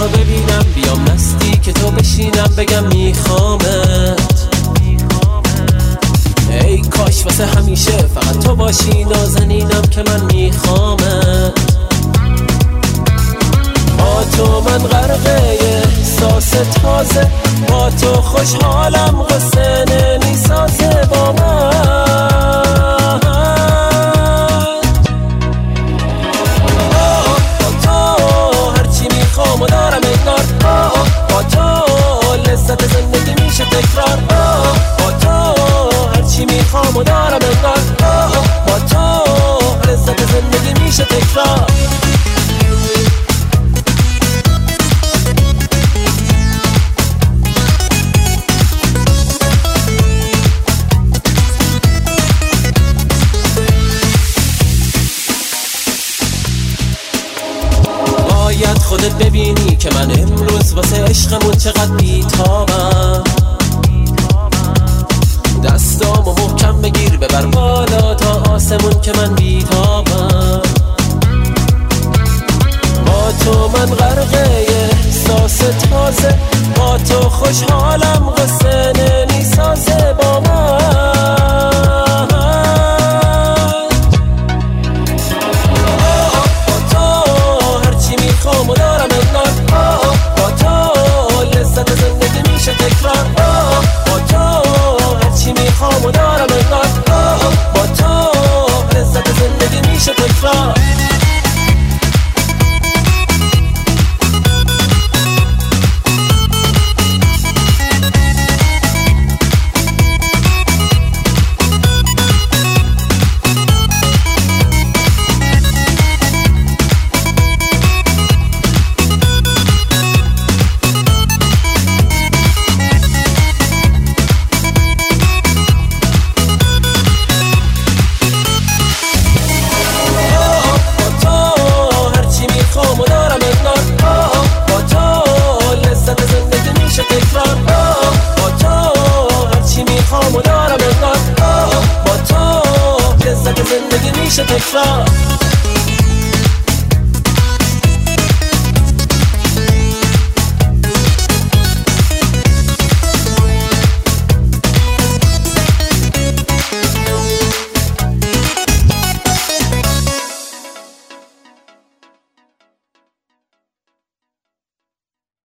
تا ببینم، بیام نزدیک تو بشینم بگم میخوامت. ای کاش واسه همیشه فقط تو باشی نازنینم که من میخوامت. با تو من غرقه احساس تازه، با تو خوشحالم قصه نمیسازه با من. با تو هرچی میخوام و دارم انگار، با تو لذت زندگی میشه تکرار. با تو هرچی میخوام و دارم انگار، با تو لذت زندگی میشه تکرار. باید خودت ببینی که من امروز واسه عشقمون چقدر بیتابم. دستامو محکم بگیر ببر بالا تا آسمون که من بیتابم. با تو من غرقه احساس تازه، با تو خوشحالم قصه نمیسازه با من. با تو هرچی میخوام و دارم انگار، با تو لذت زندگی میشه تکرار. با تو هرچی میخوام و دارم انگار، با تو لذت زندگی میشه تکرار. زندگی میشه تکرار.